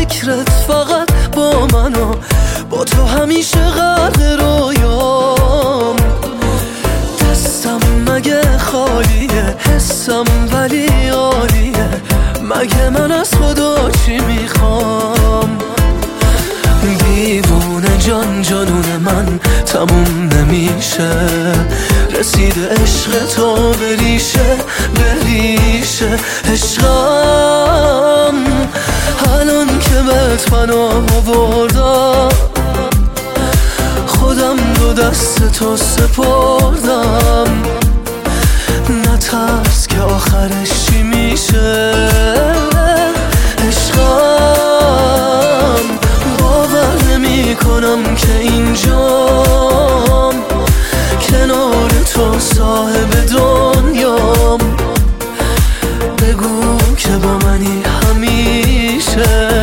فکرت فقط با من و با تو همیشه غرق رویام. دستم مگه خالیه، حسم ولی عالیه، مگه من از خدا چی میخوام؟ دیوونه جان جانون من تموم نمیشه، رسیده عشق تو بریشه بریشه. عشقم الان که بهت پناه آوردم، خودم دو دست تو سپردم. نترس که آخرش چی میشه. عشقم باور نمی کنم که اینجام، کنار تو صاحب دنیام. بگو که با منی همیشه.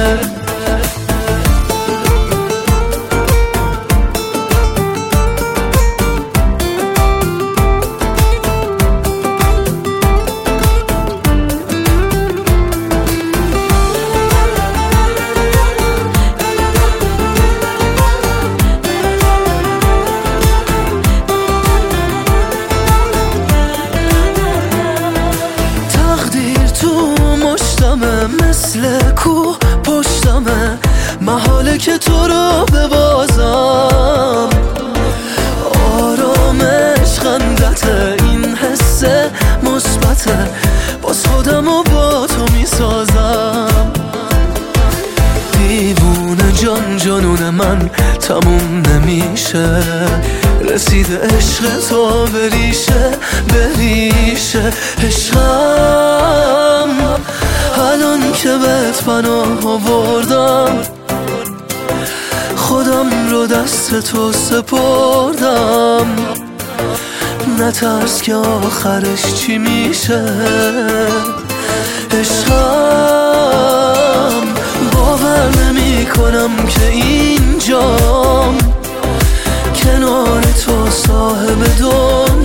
مثل کوه پشتمه، محاله که تو رو ببازم. آرامش خندته، این حس مثبته، باز خودم و با تو میسازم. دیوونه جان جانون من تموم نمیشه، رسیده عشق تو بریشه بریشه. عشقم الان که بهت پناه آوردم، خودم رو دست تو سپردم. نترس که آخرش چی میشه. عشقم باور نمی کنم که اینجام، کنار تو صاحب دنیا.